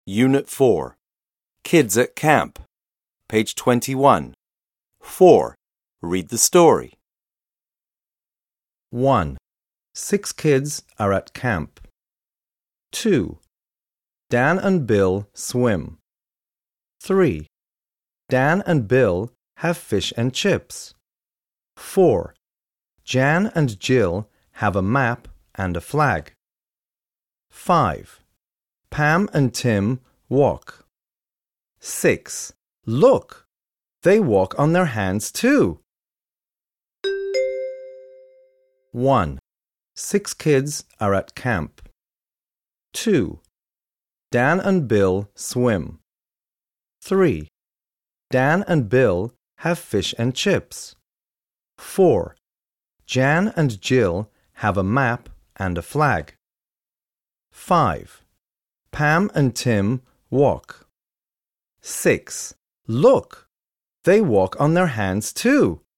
Unit 4. Kids at Camp. Page 21. 4. Read the story. 1. 6 kids are at camp. 2. Dan and Bill swim. 3. Dan and Bill have fish and chips. 4. Jan and Jill have a map and a flag. 5. Pam and Tim walk. 6. Look! They walk on their hands too. 1. 6 kids are at camp. 2. Dan and Bill swim. 3. Dan and Bill have fish and chips. 4. Jan and Jill have a map and a flag. 5. Pam and Tim walk. 6. Look! They walk on their hands too.